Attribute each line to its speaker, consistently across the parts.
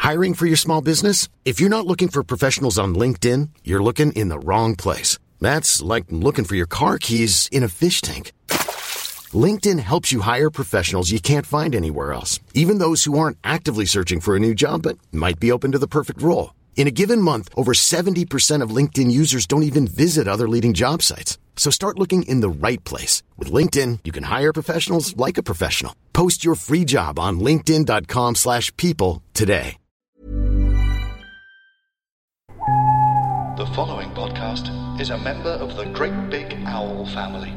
Speaker 1: Hiring for your small business? If you're not looking for professionals on LinkedIn, you're looking in the wrong place. That's like looking for your car keys in a fish tank. LinkedIn helps you hire professionals you can't find anywhere else, even those who aren't actively searching for a new job but might be open to the perfect role. In a given month, over 70% of LinkedIn users don't even visit other leading job sites. So start looking in the right place. With LinkedIn, you can hire professionals like a professional. Post your free job on linkedin.com/people today.
Speaker 2: The following podcast is a member of the Great Big Owl family.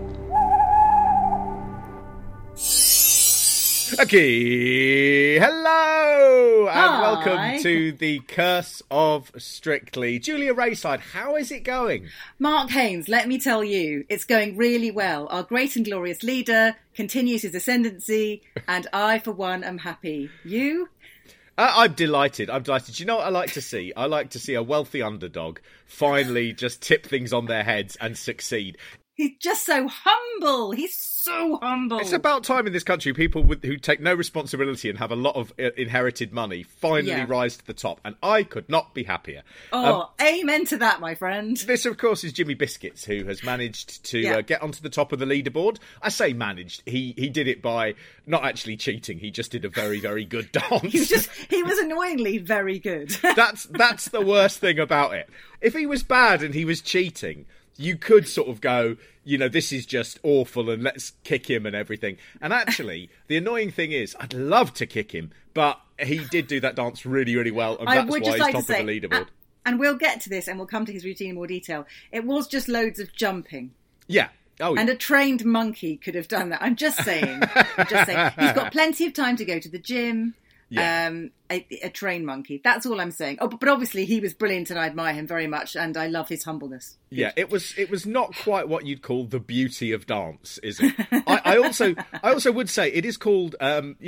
Speaker 3: Okay, hello, and
Speaker 4: Hi.
Speaker 3: welcome to the Curse of Strictly. Julia Rayside, how is it going?
Speaker 4: Mark Haynes, let me tell you, it's going really well. Our great and glorious leader continues his ascendancy, and I, for one, am happy. You?
Speaker 3: I'm delighted. Do you know what I like to see? I like to see a wealthy underdog finally just tip things on their heads and succeed.
Speaker 4: He's just so humble. He's so humble.
Speaker 3: It's about time in this country people who take no responsibility and have a lot of inherited money finally rise to the top, and I could not be happier.
Speaker 4: Amen to that, my friend.
Speaker 3: This, of course, is Jimmy Biscuits, who has managed to get onto the top of the leaderboard. I say managed. He did it by not actually cheating. He just did a very, very good dance.
Speaker 4: He was annoyingly very good.
Speaker 3: That's the worst thing about it. If he was bad and he was cheating, you could sort of go, you know, this is just awful and let's kick him and everything. And actually, the annoying thing is, I'd love to kick him, but he did do that dance really, really well, and that's why he's top of the leaderboard.
Speaker 4: And we'll get to this, and we'll come to his routine in more detail. It was just loads of jumping.
Speaker 3: Yeah. Oh, yeah.
Speaker 4: And a trained monkey could have done that. I'm just saying. He's got plenty of time to go to the gym.
Speaker 3: Yeah.
Speaker 4: A trained monkey. That's all I'm saying. Oh, but obviously he was brilliant, and I admire him very much, and I love his humbleness.
Speaker 3: Yeah, it was not quite what you'd call the beauty of dance, is it? I also would say it is called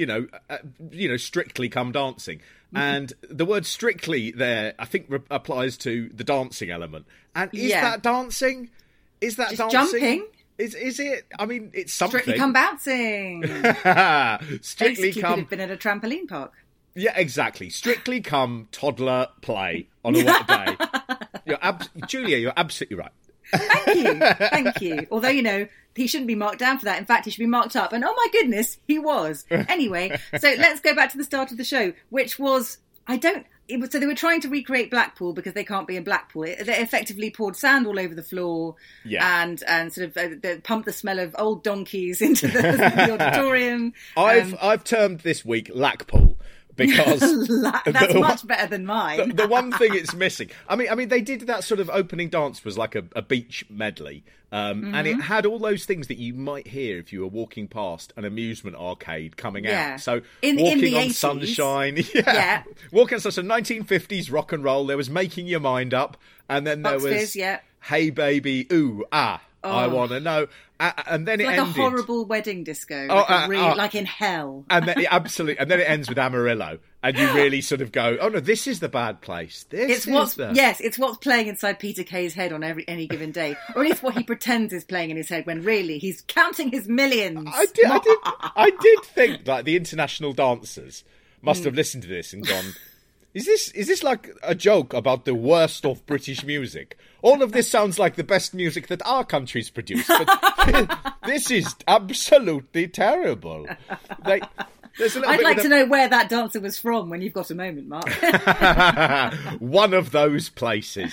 Speaker 3: Strictly Come Dancing, and the word strictly there I think applies to the dancing element. And is that dancing? Is that
Speaker 4: just
Speaker 3: dancing?
Speaker 4: Jumping?
Speaker 3: Is it? I mean, it's something.
Speaker 4: Strictly Come Bouncing.
Speaker 3: Strictly
Speaker 4: Basically
Speaker 3: Come.
Speaker 4: could have been at a trampoline park.
Speaker 3: Yeah, exactly. Strictly Come toddler play on a wet day. Julia, you're absolutely right.
Speaker 4: Thank you. Although, he shouldn't be marked down for that. In fact, he should be marked up. And oh my goodness, he was. Anyway, so let's go back to the start of the show, which was, so they were trying to recreate Blackpool because they can't be in Blackpool. They effectively poured sand all over the floor and sort of they pumped the smell of old donkeys into the auditorium.
Speaker 3: I've termed this week Lackpool. Because
Speaker 4: that's much better than mine.
Speaker 3: The one thing it's missing. I mean, they did that sort of opening dance was like a beach medley, and it had all those things that you might hear if you were walking past an amusement arcade coming out. So
Speaker 4: in
Speaker 3: walking
Speaker 4: the
Speaker 3: on
Speaker 4: 80s.
Speaker 3: Sunshine, walking on Sunshine, 1950s rock and roll. There was Making Your Mind Up, and then there was Hey Baby, Ooh Ah. I want to know. And then
Speaker 4: it's
Speaker 3: it
Speaker 4: like
Speaker 3: ended.
Speaker 4: a horrible wedding disco. Like in hell.
Speaker 3: And then, absolutely. And then it ends with Amarillo. And you really sort of go, oh no, this is the bad place. It's
Speaker 4: what's playing inside Peter Kay's head on any given day. Or at least what he pretends is playing in his head when really he's counting his millions.
Speaker 3: I did think like the international dancers must have listened to this and gone, Is this like a joke about the worst of British music? All of this sounds like the best music that our country's produced, but this is absolutely terrible.
Speaker 4: I'd like to know where that dancer was from when you've got a moment, Mark.
Speaker 3: One of those places.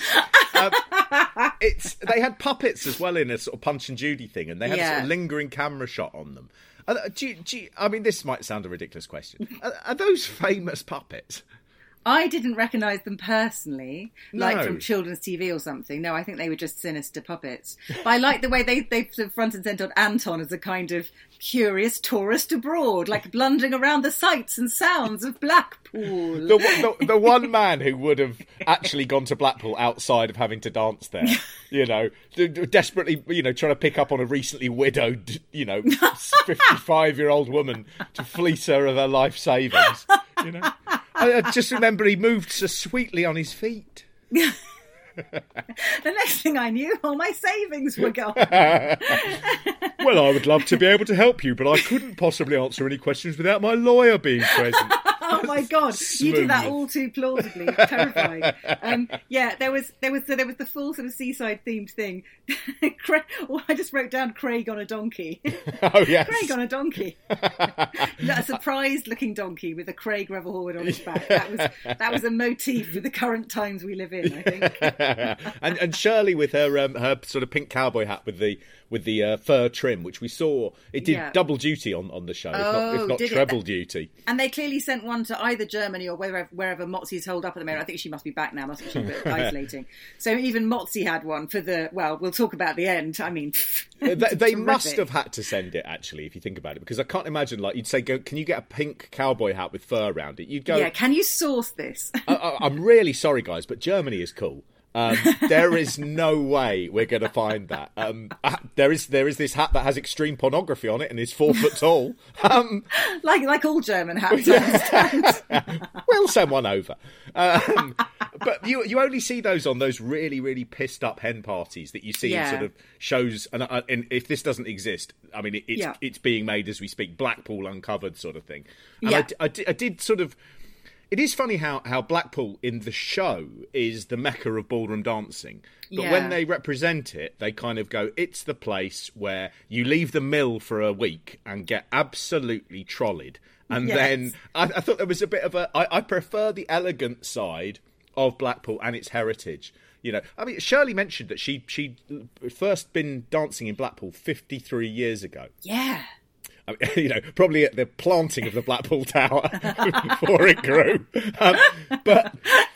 Speaker 3: They had puppets as well in a sort of Punch and Judy thing, and they had a sort of lingering camera shot on them. I mean, this might sound a ridiculous question. Are those famous puppets?
Speaker 4: I didn't recognise them personally, like
Speaker 3: No.
Speaker 4: from children's TV or something. No, I think they were just sinister puppets. But I like the way they sort of front and centred Anton as a kind of curious tourist abroad, like blundering around the sights and sounds of Blackpool.
Speaker 3: The one man who would have actually gone to Blackpool outside of having to dance there, desperately, trying to pick up on a recently widowed, 55-year-old woman to fleece her of her life savings, I just remember he moved so sweetly on his feet.
Speaker 4: The next thing I knew, all my savings were gone.
Speaker 3: Well, I would love to be able to help you, but I couldn't possibly answer any questions without my lawyer being present.
Speaker 4: Oh my God, you did that all too plausibly. Terrifying. There was the full sort of seaside themed thing. I just wrote down Craig on a donkey.
Speaker 3: Oh yes,
Speaker 4: Craig on a donkey. A surprised looking donkey with a Craig Revel Horwood on his back. That was a motif for the current times we live in, I think.
Speaker 3: and Shirley with her sort of pink cowboy hat with the fur trim, which we saw, it did double duty on the show, if not treble duty.
Speaker 4: And they clearly sent one to either Germany or wherever Motzi's holed up at the moment. I think she must be back now, mustn't she? But isolating. So even Motzi had one for we'll talk about the end. I mean,
Speaker 3: they must have had to send it, actually, if you think about it, because I can't imagine, like, you'd say, can you get a pink cowboy hat with fur around it? You'd go,
Speaker 4: yeah, can you source this?
Speaker 3: I'm really sorry, guys, but Germany is cool. There is no way we're going to find that. There is this hat that has extreme pornography on it and is 4 foot tall.
Speaker 4: Like all German hats, I understand.
Speaker 3: We'll send one over. But you only see those on those really, really pissed up hen parties that you see in sort of shows. And if this doesn't exist, I mean, it's being made as we speak. Blackpool Uncovered sort of thing. And I did sort of. It is funny how Blackpool in the show is the mecca of ballroom dancing. But when they represent it, they kind of go, it's the place where you leave the mill for a week and get absolutely trolleyed. And then I thought there was a bit of I prefer the elegant side of Blackpool and its heritage. You know, I mean, Shirley mentioned that she first been dancing in Blackpool 53 years ago.
Speaker 4: Yeah.
Speaker 3: I mean, you know, probably at the planting of the Blackpool Tower before it grew. But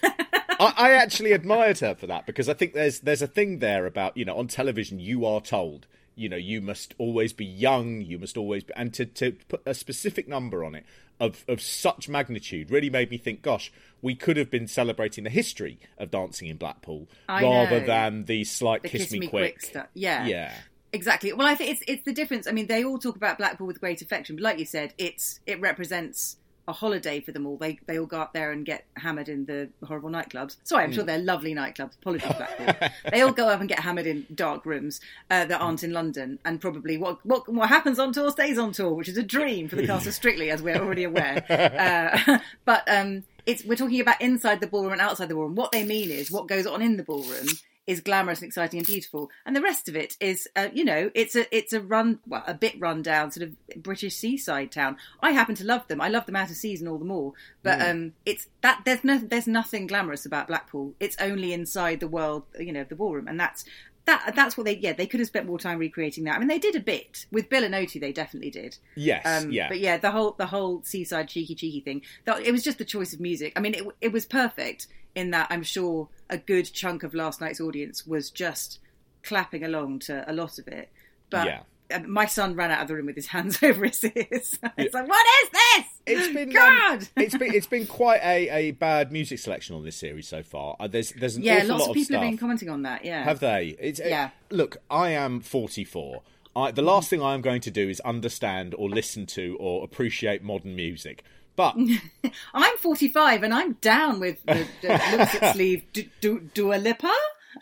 Speaker 3: I actually admired her for that, because I think there's a thing there about, you know, on television you are told, you know, you must always be young, you must always be, and to put a specific number on it of such magnitude really made me think, gosh, we could have been celebrating the history of dancing in Blackpool rather than the slight kiss me quick
Speaker 4: stuff. Yeah. Exactly. Well, I think it's the difference. I mean, they all talk about Blackpool with great affection, but like you said, it represents a holiday for them all. They all go up there and get hammered in the horrible nightclubs. Sorry, I'm sure they're lovely nightclubs. Apologies, Blackpool. They all go up and get hammered in dark rooms that aren't in London. And probably what happens on tour stays on tour, which is a dream for the cast of Strictly, as we're already aware. But we're talking about inside the ballroom and outside the ballroom. What they mean is what goes on in the ballroom is glamorous and exciting and beautiful, and the rest of it is, it's a bit run down sort of British seaside town. I happen to love them. I love them out of season all the more. But it's that there's nothing glamorous about Blackpool. It's only inside the world, you know, of the ballroom, and that's what they could have spent more time recreating that. I mean, they did a bit with Bill and Oaty. They definitely did.
Speaker 3: Yes,
Speaker 4: But the whole seaside cheeky thing. It was just the choice of music. I mean, it was perfect in that I'm sure a good chunk of last night's audience was just clapping along to a lot of it. But my son ran out of the room with his hands over his ears. It's like, what is this?
Speaker 3: It's been
Speaker 4: God.
Speaker 3: It's been quite a bad music selection on this series so far. There's an awful lot of stuff.
Speaker 4: Lots of people have been commenting on that. Yeah,
Speaker 3: have they? Look, I am 44. The last thing I am going to do is understand or listen to or appreciate modern music. But
Speaker 4: I'm 45 and I'm down with the looks at sleeve Dua Lipa.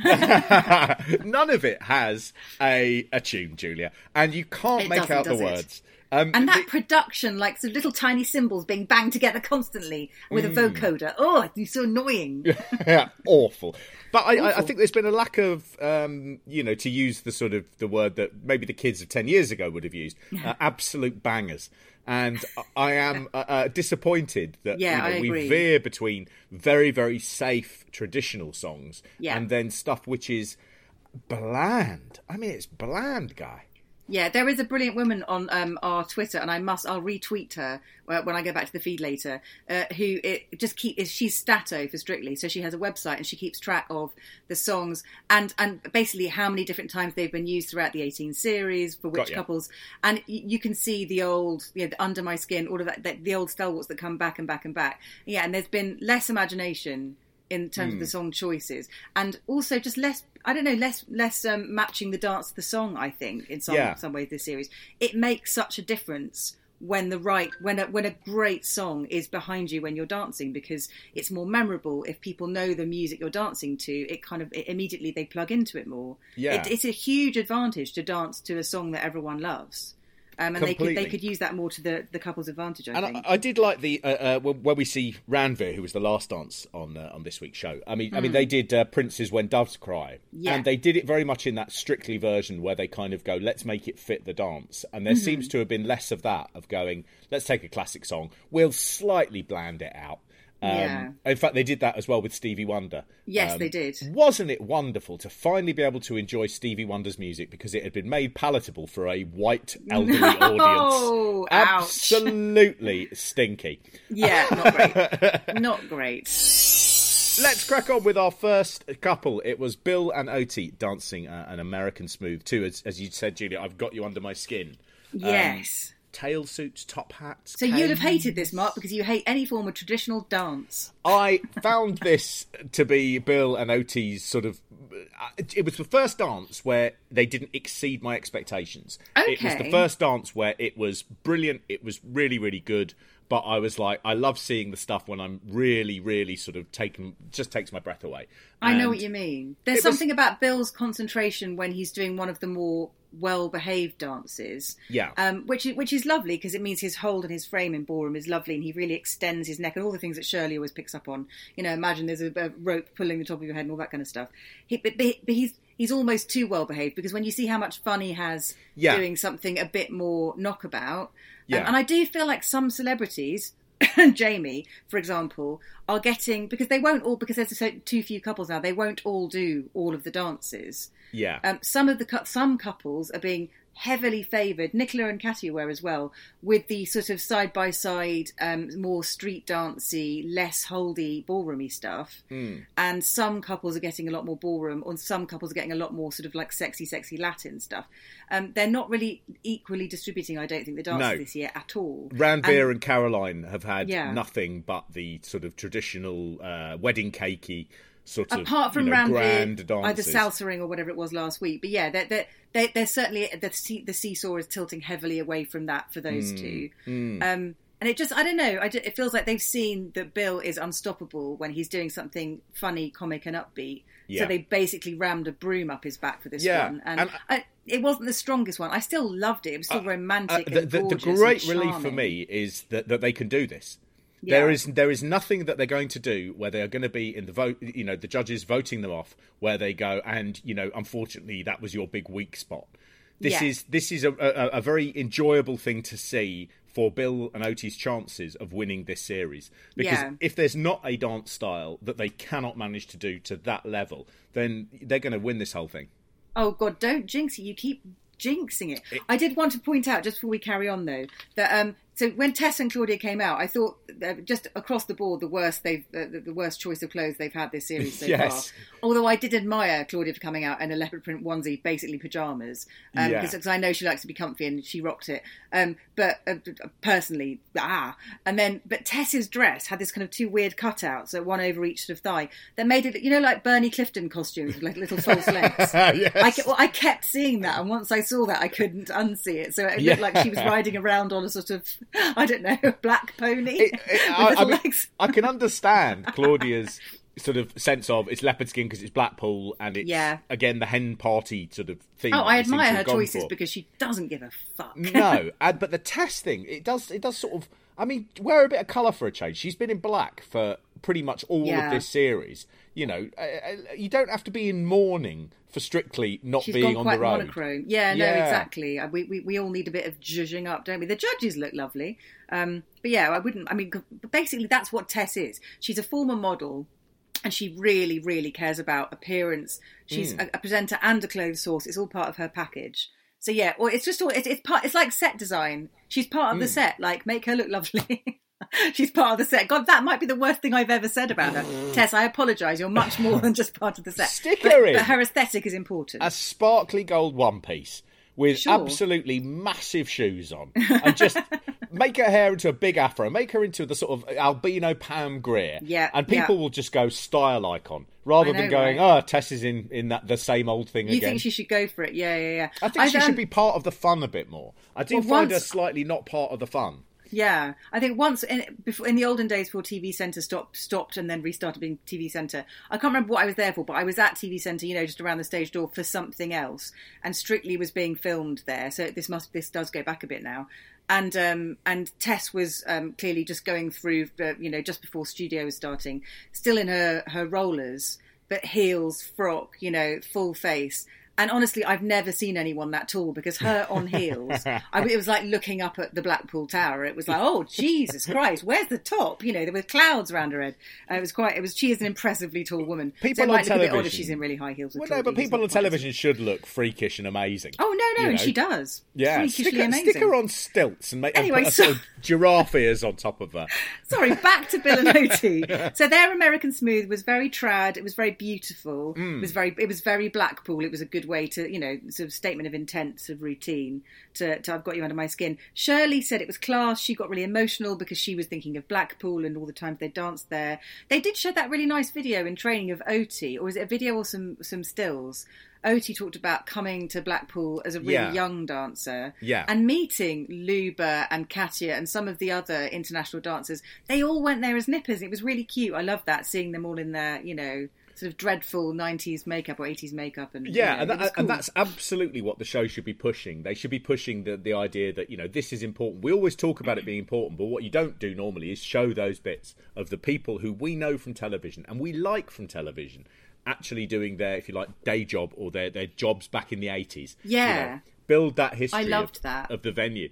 Speaker 3: None of it has a tune, Julia, and you can't make out the words.
Speaker 4: And that production, like some little tiny cymbals being banged together constantly with a vocoder. Oh, it's so annoying.
Speaker 3: Awful. But I think there's been a lack of, to use the sort of the word that maybe the kids of 10 years ago would have used, absolute bangers. And I am disappointed that we veer between very, very safe traditional songs and then stuff which is bland. I mean, it's bland, Guy.
Speaker 4: Yeah, there is a brilliant woman on our Twitter, and I'll retweet her when I go back to the feed later, she's Stato for Strictly, so she has a website and she keeps track of the songs and basically how many different times they've been used throughout the 18 series, for which couples, and you can see the old, the Under My Skin, all of that, the old stalwarts that come back and back and back. Yeah, and there's been less imagination in terms of the song choices, and also just less matching the dance to the song. I think in some ways this series, it makes such a difference when a great song is behind you when you're dancing, because it's more memorable. If people know the music you're dancing to, it immediately they plug into it more. It's a huge advantage to dance to a song that everyone loves. and they could use that more to the couple's advantage. I think.
Speaker 3: I did like the when we see Ranveer, who was the last dance on this week's show. I mean, they did Prince's When Doves Cry, and they did it very much in that Strictly version where they kind of go, let's make it fit the dance, and there seems to have been less of that, of going, let's take a classic song, we'll slightly bland it out. In fact, they did that as well with Stevie Wonder.
Speaker 4: Yes, they did.
Speaker 3: Wasn't it wonderful to finally be able to enjoy Stevie Wonder's music because it had been made palatable for a white elderly audience? Absolutely stinky.
Speaker 4: Yeah, not great. Not great.
Speaker 3: Let's crack on with our first couple. It was Bill and Oti dancing an American Smooth too. As you said, Julia, I've got you under my skin.
Speaker 4: Yes.
Speaker 3: Tail suits, top hats.
Speaker 4: So you'd have hated this, Mark, because you hate any form of traditional dance.
Speaker 3: I found this to be Bill and Oti's sort of... It was the first dance where they didn't exceed my expectations.
Speaker 4: Okay.
Speaker 3: It was the first dance where it was brilliant. It was really, really good. But I was like, I love seeing the stuff when I'm really, really sort of just takes my breath away.
Speaker 4: I know what you mean. There's something about Bill's concentration when he's doing one of the more well-behaved dances.
Speaker 3: Yeah.
Speaker 4: Which is lovely because it means his hold and his frame in ballroom is lovely, and he really extends his neck and all the things that Shirley always picks up on. You know, imagine there's a rope pulling the top of your head and all that kind of stuff. But he's almost too well-behaved because when you see how much fun he has doing something a bit more knockabout... and I do feel like some celebrities, Jamie, for example, are getting, because they won't all, because there's too few couples now, they won't all do all of the dances.
Speaker 3: Yeah.
Speaker 4: Some couples are being heavily favoured, Nicola and Katia were as well, with the sort of side-by-side, more street dancey, less holdy, ballroomy stuff. And some couples are getting a lot more ballroom, or some couples are getting a lot more sort of like sexy Latin stuff. They're not really equally distributing, I don't think, the dances this year at all.
Speaker 3: Ranveer and Caroline have had nothing but the sort of traditional wedding cakey sort of,
Speaker 4: apart from
Speaker 3: grand dances.
Speaker 4: Either salsa ring or whatever it was last week. But yeah, they're certainly, the seesaw is tilting heavily away from that for those two. And it just, I don't know, it feels like they've seen that Bill is unstoppable when he's doing something funny, comic and upbeat. Yeah. So they basically rammed a broom up his back for this one. And it wasn't the strongest one. I still loved it. It was still romantic and gorgeous.
Speaker 3: The great
Speaker 4: and
Speaker 3: relief for me is that they can do this.
Speaker 4: Yeah.
Speaker 3: There is nothing that they're going to do where they are going to be in the vote, the judges voting them off, where they go, and unfortunately that was your big weak spot. This is a very enjoyable thing to see for Bill and Oti's chances of winning this series, because if there's not a dance style that they cannot manage to do to that level, then they're going to win this whole thing.
Speaker 4: Oh God, don't jinx it! You keep jinxing it. I did want to point out, just before we carry on though, that so when Tess and Claudia came out, I thought just across the board the worst choice of clothes they've had this series so far. Although I did admire Claudia for coming out in a leopard print onesie, basically pyjamas, because I know she likes to be comfy and she rocked it. But personally, but Tess's dress had this kind of two weird cutouts, so one over each sort of thigh, that made it, like Bernie Clifton costumes with like little false legs. Yes. I kept seeing that, and once I saw that, I couldn't unsee it. So it looked like she was riding around on a sort of, I don't know, black pony. Legs.
Speaker 3: I can understand Claudia's sort of sense of it's leopard skin because it's Blackpool, and it's again the hen party sort of theme.
Speaker 4: Oh, I admire her choices because she doesn't give a fuck.
Speaker 3: No, but the Tess thing, it does sort of. I mean, wear a bit of colour for a change. She's been in black for pretty much all of this series. You don't have to be in mourning for Strictly not
Speaker 4: She's
Speaker 3: being
Speaker 4: gone
Speaker 3: on
Speaker 4: quite
Speaker 3: the road.
Speaker 4: Monochrome. Yeah, no, exactly. We all need a bit of zhuzhing up, don't we? The judges look lovely. But yeah, basically that's what Tess is. She's a former model, and she really, really cares about appearance. She's a presenter and a clothes source. It's all part of her package. So yeah, or it's just all, it's like set design. She's part of the set. Like, make her look lovely. She's part of the set. God, that might be the worst thing I've ever said about her. Tess, I apologise. You're much more than just part of the set.
Speaker 3: Stick her in.
Speaker 4: But her aesthetic is important.
Speaker 3: A sparkly gold one piece with absolutely massive shoes on, and just make her hair into a big afro, make her into the sort of albino Pam Grier, and people will just go style icon rather than going, Tess is in that the same old thing again.
Speaker 4: You think she should go for it? Yeah.
Speaker 3: I think she should be part of the fun a bit more. I do find her slightly not part of the fun.
Speaker 4: Yeah, I think once in the olden days before TV Centre stopped and then restarted being TV Centre, I can't remember what I was there for, but I was at TV Centre, just around the stage door for something else, and Strictly was being filmed there. So this does go back a bit now. And Tess was clearly just going through, just before studio was starting, still in her rollers, but heels, frock, full face. And honestly, I've never seen anyone that tall, because her on heels, it was like looking up at the Blackpool Tower. It was like, oh, Jesus Christ, where's the top? There were clouds around her head. She is an impressively tall woman.
Speaker 3: People
Speaker 4: so it
Speaker 3: on
Speaker 4: might
Speaker 3: television,
Speaker 4: look a bit odd if she's in really high heels.
Speaker 3: Well, no, but people on television should look freakish and amazing.
Speaker 4: Oh, no, and she does.
Speaker 3: Yeah,
Speaker 4: freakishly amazing.
Speaker 3: Stick her on stilts and
Speaker 4: anyway,
Speaker 3: put sort of giraffe ears on top of her.
Speaker 4: Sorry, back to Bill and Oti. So their American Smooth was very trad. It was very beautiful. It was very Blackpool. It was a good way to, sort of statement of intent, sort of routine to I've got you under my skin. Shirley said it was class. She got really emotional because she was thinking of Blackpool and all the times they danced there. They did show that really nice video in training of Oti, or was it a video or some stills? Oti talked about coming to Blackpool as a really young dancer, and meeting Luba and Katya and some of the other international dancers. They all went there as nippers. It was really cute. I loved that, seeing them all in their, sort of dreadful 90s makeup or 80s makeup. And
Speaker 3: and that's absolutely what the show should be pushing. They should be pushing the idea that, this is important. We always talk about it being important, but what you don't do normally is show those bits of the people who we know from television and we like from television actually doing their, if you like, day job or their jobs back in the 80s.
Speaker 4: Yeah.
Speaker 3: Build that history
Speaker 4: I loved that.
Speaker 3: of the venue.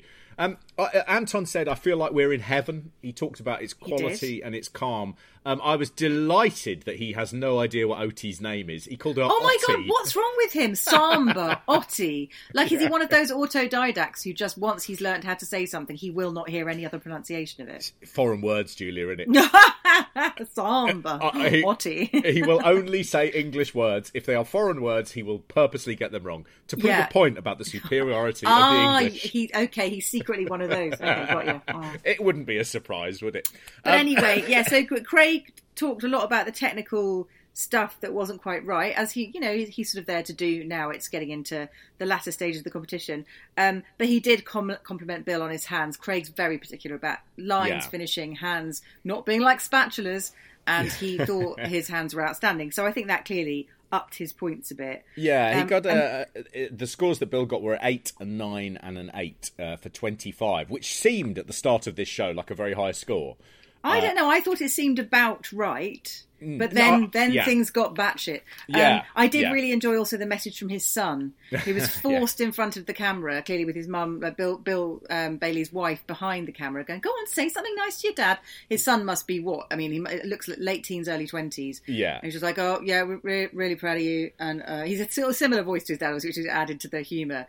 Speaker 3: Anton said, I feel like we're in heaven. He talked about its quality and its calm. I was delighted that he has no idea what Oti's name is. He called her
Speaker 4: Oh my
Speaker 3: Oti.
Speaker 4: God, what's wrong with him? Samba, Oti. Like, is he one of those autodidacts who just, once he's learned how to say something, he will not hear any other pronunciation of it?
Speaker 3: Foreign words, Julia, innit?
Speaker 4: Samba, Oti.
Speaker 3: He will only say English words. If they are foreign words, he will purposely get them wrong to prove a point about the superiority of the English.
Speaker 4: He's secretly one of those. Okay, got you. Oh.
Speaker 3: It wouldn't be a surprise, would it?
Speaker 4: But anyway, so Craig talked a lot about the technical stuff that wasn't quite right, as he's sort of there to do now. It's getting into the latter stages of the competition. But he did compliment Bill on his hands. Craig's very particular about lines finishing, hands not being like spatulas, and he thought his hands were outstanding. So I think that clearly upped his points a bit.
Speaker 3: Yeah, he got the scores that Bill got were 8, a 9 and an 8 for 25, which seemed at the start of this show like a very high score.
Speaker 4: I don't know. I thought it seemed about right, but then things got batshit. I did really enjoy also the message from his son, who was forced in front of the camera, clearly with his mum, Bill Bailey's wife, behind the camera, going, "Go on, say something nice to your dad." His son must be what? I mean, he looks like late teens, early 20s.
Speaker 3: Yeah,
Speaker 4: and he's just like, "Oh yeah, we're really proud of you." And he's a sort of similar voice to his dad, which is added to the humour.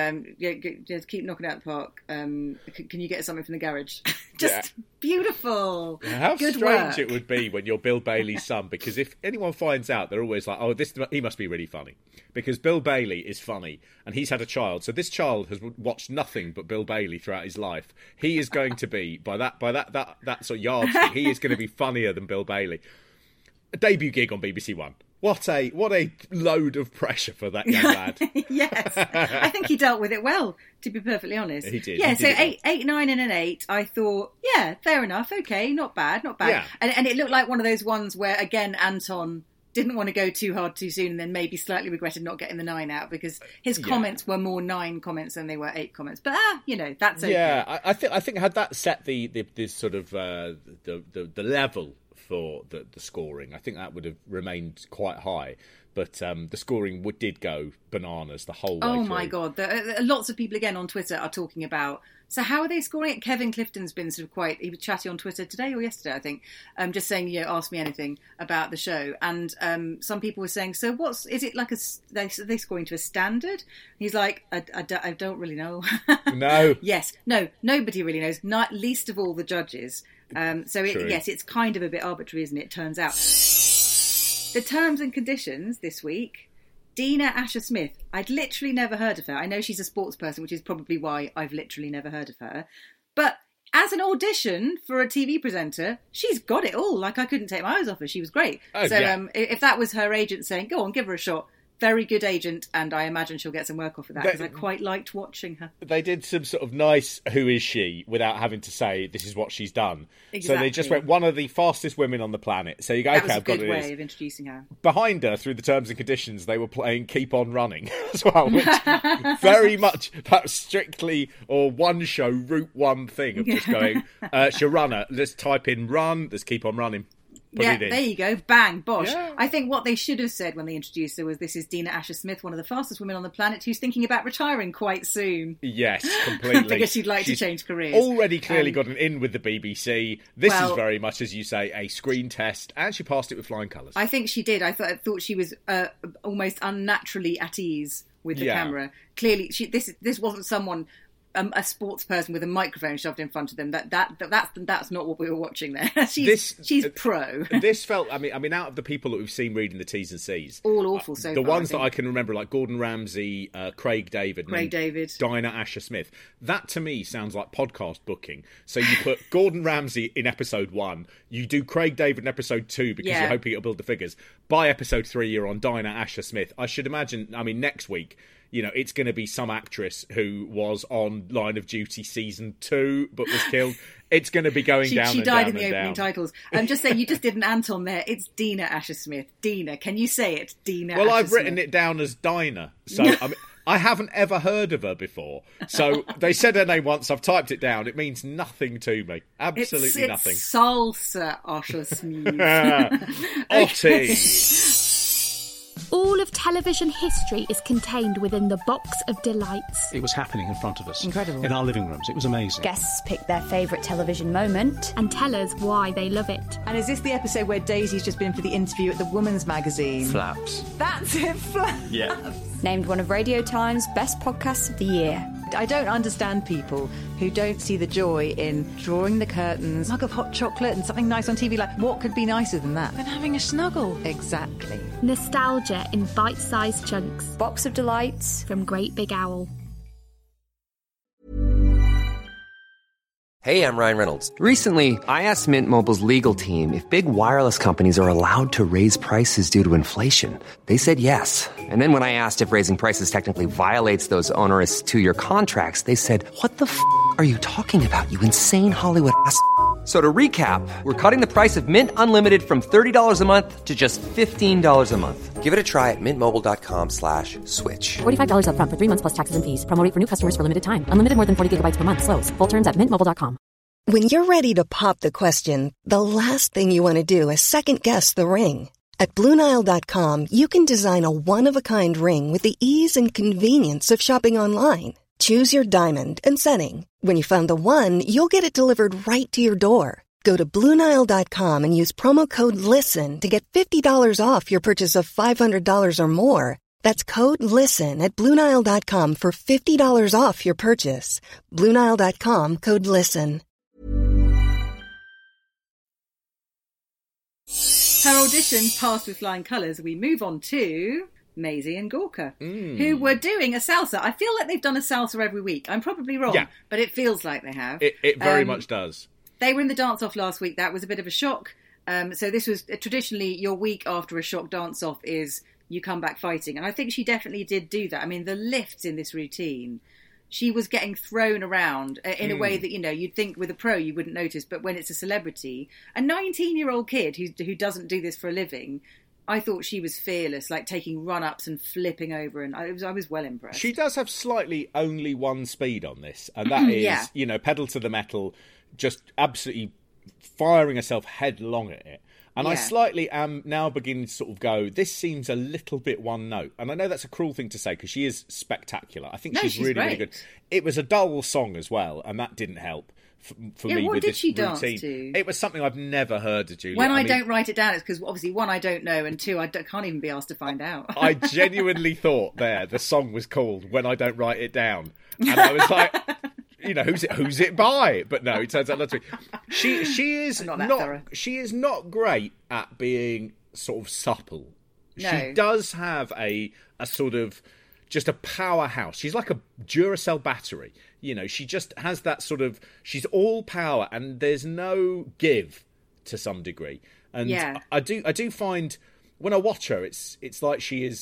Speaker 4: Just keep knocking out the park. Can you get something from the garage? Beautiful.
Speaker 3: How
Speaker 4: Good
Speaker 3: strange
Speaker 4: work.
Speaker 3: it would be when you're Bill Bailey's son, because if anyone finds out, they're always like, "Oh, he must be really funny," because Bill Bailey is funny and he's had a child. So this child has watched nothing but Bill Bailey throughout his life. He is going to be by that sort of yardstick. He is going to be funnier than Bill Bailey. A debut gig on BBC One. What a load of pressure for that young lad.
Speaker 4: Yes, I think he dealt with it well, to be perfectly honest.
Speaker 3: He did.
Speaker 4: Yeah,
Speaker 3: he
Speaker 4: so
Speaker 3: did
Speaker 4: 8, 9 and an 8, I thought, yeah, fair enough, okay, not bad.
Speaker 3: Yeah.
Speaker 4: And it looked like one of those ones where, again, Anton didn't want to go too hard too soon and then maybe slightly regretted not getting the 9 out, because his comments were more 9 comments than they were 8 comments. But, that's okay.
Speaker 3: Yeah, I think had that set the sort of the level for the scoring, I think that would have remained quite high. But the scoring did go bananas the whole way through.
Speaker 4: Oh my God. Lots of people again on Twitter are talking about, so how are they scoring it? Kevin Clifton's been sort of he was chatty on Twitter today or yesterday, I think, just saying, ask me anything about the show. And some people were saying, so is it like are they scoring to a standard? He's like, I don't really know.
Speaker 3: No.
Speaker 4: Yes. No, nobody really knows, not least of all the judges. It's kind of a bit arbitrary, isn't it? It turns out. The terms and conditions this week, Dina Asher-Smith. I'd literally never heard of her. I know she's a sports person, which is probably why I've literally never heard of her. But as an audition for a TV presenter, she's got it all. Like, I couldn't take my eyes off her. She was great. If that was her agent saying, go on, give her a shot, very good agent, and I imagine she'll get some work off of that, because I quite liked watching her.
Speaker 3: They did some sort of nice "who is she" without having to say this is what she's done.
Speaker 4: Exactly.
Speaker 3: So they just went, one of the fastest women on the planet. So you go,
Speaker 4: That
Speaker 3: okay,
Speaker 4: was a
Speaker 3: I've got
Speaker 4: good
Speaker 3: it.
Speaker 4: way of introducing her.
Speaker 3: Behind her, through the terms and conditions, they were playing "Keep on Running" as well, which very much that strictly or one show route one thing of just going, she'll run her. Let's type in "run." Let's keep on running. Put it in.
Speaker 4: There you go. Bang, bosh.
Speaker 3: Yeah.
Speaker 4: I think what they should have said when they introduced her was, this is Dina Asher-Smith, one of the fastest women on the planet, who's thinking about retiring quite soon.
Speaker 3: Yes, completely.
Speaker 4: Because she'd like to change careers.
Speaker 3: Already clearly got an in with the BBC. This is
Speaker 4: Well,
Speaker 3: very much, as you say, a screen test, and she passed it with flying colours.
Speaker 4: I think she did. I thought she was almost unnaturally at ease with the camera. Clearly, this wasn't someone, a sports person with a microphone shoved in front of them. That's not what we were watching there. She's pro.
Speaker 3: This felt. I mean, out of the people that we've seen reading the T's and C's,
Speaker 4: all awful so
Speaker 3: the
Speaker 4: far.
Speaker 3: ones that I can remember, like Gordon Ramsay, Craig David, Dinah Asher-Smith. That to me sounds like podcast booking. So you put Gordon Ramsay in episode 1, you do Craig David in episode 2 because you're hoping it'll build the figures. By episode 3, you're on Dinah Asher-Smith. I should imagine. I mean, next week, you know, it's going to be some actress who was on Line of Duty season 2 but was killed. It's going to be going down.
Speaker 4: She
Speaker 3: and
Speaker 4: died
Speaker 3: down
Speaker 4: in the
Speaker 3: and
Speaker 4: opening
Speaker 3: down.
Speaker 4: titles. I'm just saying, you just did an Anton there. It's Dina Asher-Smith. Dina, can you say it? Dina.
Speaker 3: Well,
Speaker 4: Asher-Smith.
Speaker 3: I've written it down as Dinah, so I mean, I haven't ever heard of her before. So they said her name once. I've typed it down. It means nothing to me. Absolutely nothing.
Speaker 4: It's salsa Asher-Smith.
Speaker 3: Otti.
Speaker 5: All of television history is contained within the box of delights.
Speaker 6: It was happening in front of us.
Speaker 4: Incredible.
Speaker 6: In our living rooms. It was amazing.
Speaker 7: Guests pick their favourite television moment
Speaker 5: And tell us why they love it.
Speaker 8: And is this the episode where Daisy's just been for the interview at the Woman's Magazine?
Speaker 6: Flaps.
Speaker 8: That's it, Flaps.
Speaker 6: Yeah.
Speaker 7: named one of Radio Time's best podcasts of the year.
Speaker 8: I don't understand people who don't see the joy in drawing the curtains, a mug of hot chocolate and something nice on TV. Like, what could be nicer than that?
Speaker 9: Than having a snuggle.
Speaker 8: Exactly.
Speaker 5: Nostalgia in bite-sized chunks.
Speaker 7: Box of Delights
Speaker 5: from Great Big Owl.
Speaker 10: Hey, I'm Ryan Reynolds. Recently, I asked Mint Mobile's legal team if big wireless companies are allowed to raise prices due to inflation. They said yes. And then when I asked if raising prices technically violates those onerous 2-year contracts, they said, "What the f*** are you talking about, you insane Hollywood ass?" So to recap, we're cutting the price of Mint Unlimited from $30 a month to just $15 a month. Give it a try at mintmobile.com/switch.
Speaker 11: $45 up front for 3 months plus taxes and fees. Promo rate for new customers for limited time. Unlimited more than 40 gigabytes per month. Slows full terms at mintmobile.com.
Speaker 12: When you're ready to pop the question, the last thing you want to do is second-guess the ring. At BlueNile.com, you can design a one-of-a-kind ring with the ease and convenience of shopping online. Choose your diamond and setting. When you find the one, you'll get it delivered right to your door. Go to BlueNile.com and use promo code LISTEN to get $50 off your purchase of $500 or more. That's code LISTEN at BlueNile.com for $50 off your purchase. BlueNile.com, code LISTEN.
Speaker 4: Her audition passed with flying colours. We move on to Maisie and Gorka, who were doing a salsa. I feel like they've done a salsa every week. I'm probably wrong, but it feels like they have.
Speaker 3: It very much does.
Speaker 4: They were in the dance-off last week. That was a bit of a shock. So this was traditionally your week after a shock dance-off is you come back fighting. And I think she definitely did do that. I mean, the lifts in this routine, she was getting thrown around in a way that, you know, you'd think with a pro you wouldn't notice. But when it's a celebrity, a 19-year-old kid who doesn't do this for a living, I thought she was fearless, like taking run-ups and flipping over. And I was well impressed.
Speaker 3: She does have slightly only one speed on this. And that is, you know, pedal to the metal, just absolutely firing herself headlong at it. And I slightly am now beginning to sort of go, this seems a little bit one note. And I know that's a cruel thing to say because she is spectacular. I think she's really, really good. It was a dull song as well, and that didn't help for me with this routine. Dance to? It was something I've never heard of, Julia.
Speaker 4: When I don't write it down, it's because obviously, one, I don't know, and two, I can't even be asked to find out.
Speaker 3: I genuinely thought the song was called When I Don't Write It Down. And I was like... You know, who's it by? But no, it turns out not to be. She is not great at being sort of supple. No. She does have a sort of just a powerhouse. She's like a Duracell battery. You know, she just has that sort of, she's all power and there's no give to some degree. And I do find when I watch her, it's like she is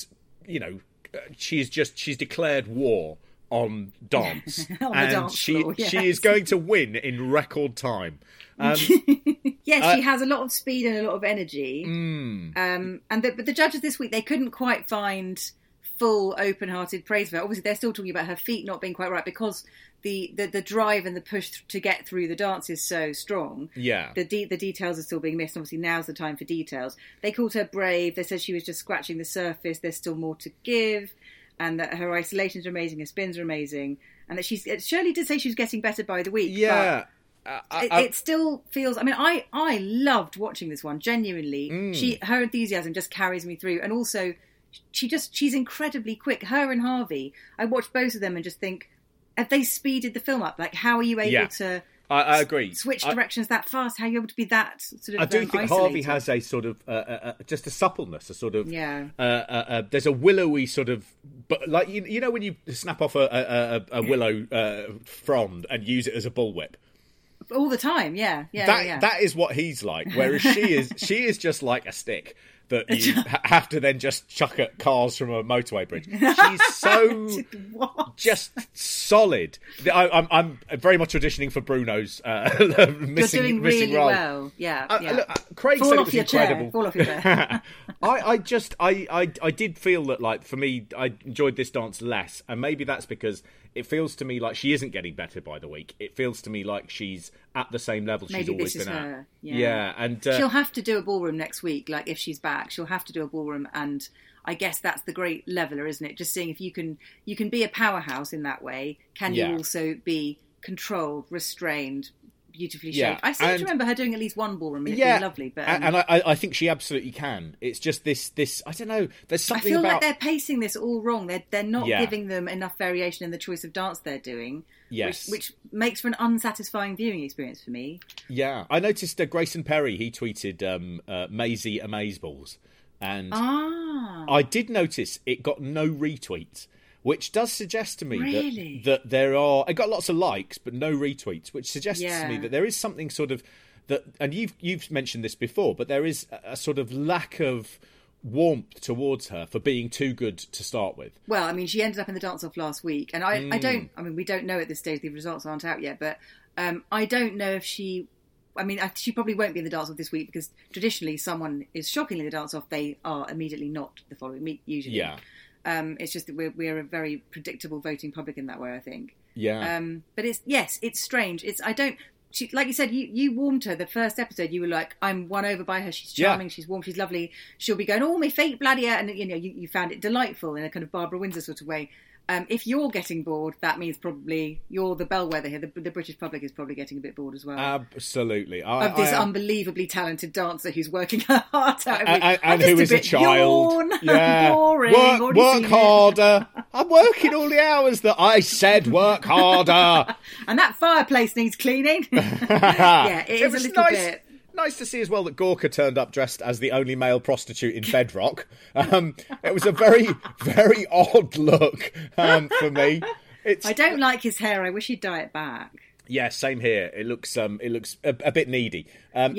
Speaker 3: she's declared war on dance,
Speaker 4: On the
Speaker 3: and
Speaker 4: dance floor, yes.
Speaker 3: she is going to win in record time.
Speaker 4: Yes, she has a lot of speed and a lot of energy. But the judges this week, they couldn't quite find full open-hearted praise for her. Obviously, they're still talking about her feet not being quite right because the drive and the push to get through the dance is so strong.
Speaker 3: Yeah.
Speaker 4: The details are still being missed. Obviously, now's the time for details. They called her brave. They said she was just scratching the surface. There's still more to give. And that her isolations are amazing, her spins are amazing. And that Shirley did say she was getting better by the week.
Speaker 3: Yeah.
Speaker 4: It still feels... I mean, I loved watching this one, genuinely. Her enthusiasm just carries me through. And also, she's incredibly quick. Her and Harvey, I watch both of them and just think, have they speeded the film up? Like, how are you able to...
Speaker 3: I agree.
Speaker 4: Switch directions that fast? How are you able to be that sort of
Speaker 3: I do think
Speaker 4: isolated?
Speaker 3: Harvey has a sort of just a suppleness, a sort of there's a willowy sort of, but like you know when you snap off a willow frond and use it as a bullwhip.
Speaker 4: All the time, yeah.
Speaker 3: That is what he's like. Whereas she is just like a stick that you have to then just chuck at cars from a motorway bridge. She's so just solid. I'm very much auditioning for Bruno's missing
Speaker 4: You're doing really
Speaker 3: role.
Speaker 4: Well. Yeah.
Speaker 3: Look, Craig
Speaker 4: Fall
Speaker 3: said
Speaker 4: off
Speaker 3: it was
Speaker 4: your
Speaker 3: incredible.
Speaker 4: Chair. Fall off your chair.
Speaker 3: I did feel that, like, for me, I enjoyed this dance less, and maybe that's because it feels to me like she isn't getting better by the week. It feels to me like she's at the same level she's always been at.
Speaker 4: Her.
Speaker 3: Yeah, and
Speaker 4: she'll have to do a ballroom next week. Like, if she's back, she'll have to do a ballroom, and I guess that's the great leveler, isn't it? Just seeing if you can be a powerhouse in that way. Can you also be controlled, restrained, beautifully shaped? I seem to remember her doing at least one ballroom. It'd be lovely, but
Speaker 3: and I think she absolutely can. It's just this I don't know. There's something
Speaker 4: I feel
Speaker 3: about
Speaker 4: like they're pacing this all wrong. They're not giving them enough variation in the choice of dance they're doing.
Speaker 3: Yes,
Speaker 4: which makes for an unsatisfying viewing experience for me.
Speaker 3: Yeah, I noticed Grayson Perry. He tweeted Maisie Amazeballs, and I did notice it got no retweets, which does suggest to me that there are... It got lots of likes, but no retweets, which suggests to me that there is something sort of... that, and you've mentioned this before, but there is a sort of lack of warmth towards her for being too good to start with.
Speaker 4: Well, I mean, she ended up in the dance-off last week, and I don't... I mean, we don't know at this stage, the results aren't out yet, but I don't know if she... I mean, she probably won't be in the dance-off this week, because traditionally someone is shockingly in the dance-off, they are immediately not the following week, usually. Yeah. It's just that we're a very predictable voting public in that way, I think.
Speaker 3: Yeah.
Speaker 4: But it's strange. Like you said, you warmed her the first episode. You were like, I'm won over by her. She's charming. She's warm. She's lovely. She'll be going, oh, my fate, bloody hell. And you found it delightful in a kind of Barbara Windsor sort of way. If you're getting bored, that means probably you're the bellwether here. The British public is probably getting a bit bored as well.
Speaker 3: Absolutely.
Speaker 4: Of this unbelievably talented dancer who's working her heart out.
Speaker 3: And who is a child.
Speaker 4: Yawn, boring.
Speaker 3: Work harder. I'm working all the hours that I said work harder.
Speaker 4: And that fireplace needs cleaning. Yeah, it is a little bit...
Speaker 3: Nice to see as well that Gorka turned up dressed as the only male prostitute in Bedrock. It was a very, very odd look for me.
Speaker 4: I don't like his hair. I wish he'd dye it back.
Speaker 3: Yeah, same here. It looks a bit needy.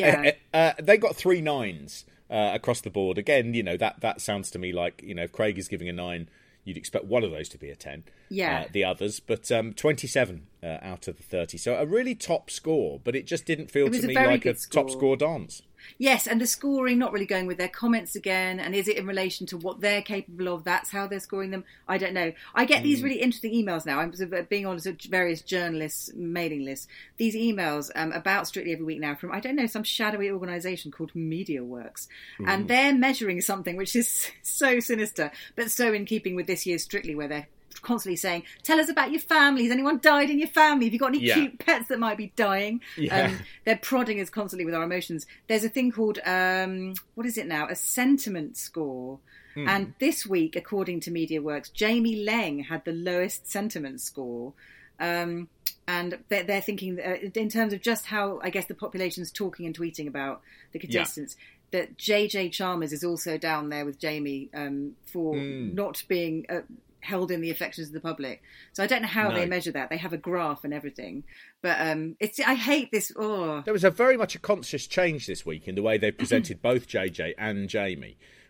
Speaker 3: They got 3 9s across the board. Again, that sounds to me like, if Craig is giving a 9, you'd expect one of those to be a 10.
Speaker 4: Yeah.
Speaker 3: The others, but 27 out of the 30. So a really top score, but it just didn't feel to me like a top score dance.
Speaker 4: Yes, and the scoring not really going with their comments again, and is it in relation to what they're capable of? That's how they're scoring them. I don't know. I get these really interesting emails now. I'm being on various journalists' mailing lists. These emails about Strictly Every Week now from, I don't know, some shadowy organisation called MediaWorks. And they're measuring something which is so sinister, but so in keeping with this year's Strictly, where they're constantly saying, tell us about your family. Has anyone died in your family? Have you got any cute pets that might be dying? They're prodding us constantly with our emotions. There's a thing called, what is it now? A sentiment score. And this week, according to MediaWorks, Jamie Leng had the lowest sentiment score. And they're thinking, in terms of just how, I guess, the population's talking and tweeting about the contestants, that JJ Chalmers is also down there with Jamie for not being... held in the affections of the public. So I don't know how they measure that. They have a graph and everything. But I hate this. Oh.
Speaker 3: There was very much a conscious change this week in the way they presented both JJ and Jamie,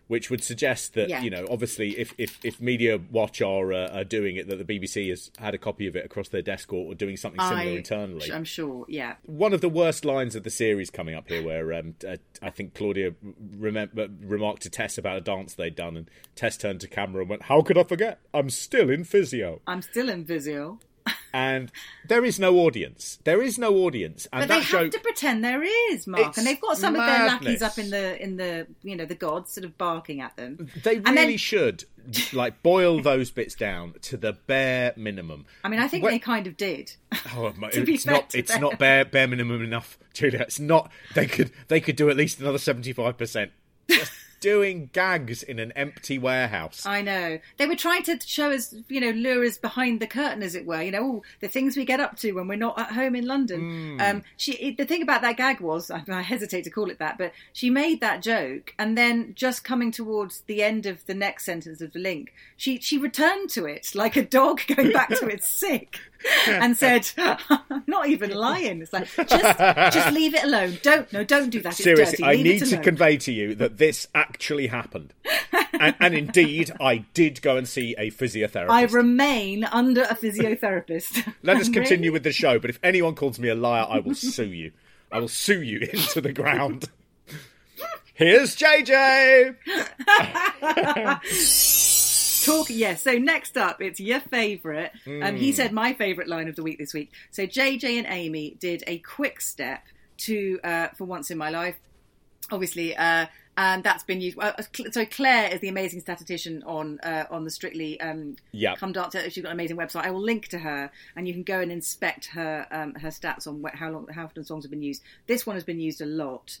Speaker 3: which would suggest that,
Speaker 4: Yeah.
Speaker 3: you know, obviously if Media Watch are doing it, that the BBC has had a copy of it across their desk or doing something similar internally.
Speaker 4: I'm sure, yeah.
Speaker 3: One of the worst lines of the series coming up here, where I think Claudia remarked to Tess about a dance they'd done, and Tess turned to camera and went, "How could I forget? I'm still in physio."
Speaker 4: I'm still in physio.
Speaker 3: And there is no audience. There is no audience. And
Speaker 4: But
Speaker 3: that
Speaker 4: they have to pretend there is, Mark.
Speaker 3: It's
Speaker 4: And they've got some of their lackeys
Speaker 3: madness.
Speaker 4: up in the you know, the gods sort of barking at them.
Speaker 3: They
Speaker 4: And
Speaker 3: really
Speaker 4: then-
Speaker 3: should, like, boil those bits down to the bare minimum.
Speaker 4: I mean, I think they kind of did.
Speaker 3: Oh,
Speaker 4: To be
Speaker 3: it's
Speaker 4: fair
Speaker 3: not.
Speaker 4: to
Speaker 3: It's
Speaker 4: them.
Speaker 3: not bare minimum enough, Julia. It's not. They could do at least another 75%. Just doing gags in an empty warehouse.
Speaker 4: I know. They were trying to show us, you know, lure us behind the curtain, as it were. You know, the things we get up to when we're not at home in London. The thing about that gag was, I hesitate to call it that, but she made that joke, and then just coming towards the end of the next sentence of the link, she returned to it like a dog going back to its sick, and said, "I'm not even lying." It's like, just leave it alone. Don't do that. It's
Speaker 3: Seriously,
Speaker 4: dirty.
Speaker 3: I
Speaker 4: Leave
Speaker 3: need
Speaker 4: it
Speaker 3: to
Speaker 4: alone.
Speaker 3: convey to you that this actually happened. and indeed, I did go and see a physiotherapist.
Speaker 4: I remain under a physiotherapist.
Speaker 3: Let us continue with the show, but if anyone calls me a liar, I will sue you. I will sue you into the ground. Here's JJ!
Speaker 4: So next up, it's your favourite. He said my favourite line of the week this week. So JJ and Amy did a quick step to For Once in My Life, obviously, and that's been used. So Claire is the amazing statistician on the Strictly Come Dance. She's got an amazing website. I will link to her, and you can go and inspect her stats on how often songs have been used. This one has been used a lot.